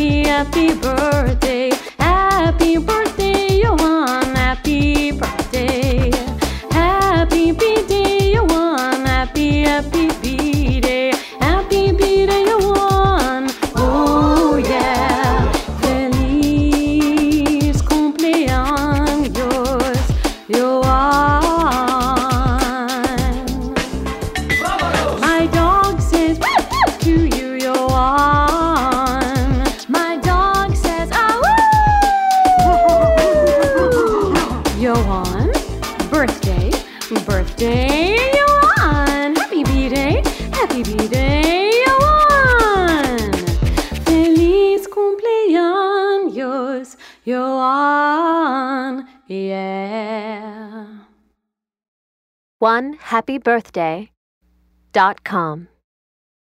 happy birthday. Happy birthday, Johan. Happy birthday. Happy birthday, Johan. Happy birthday. Happy birthday, Johan. Oh yeah. Feliz cumpleaños, Johan. My dog says to you, Johan. My dog says Johan, birthday, Johan. Happy birthday, Johan. Feliz cumpleaños, Johan. Yeah. OneHappyBirthday.com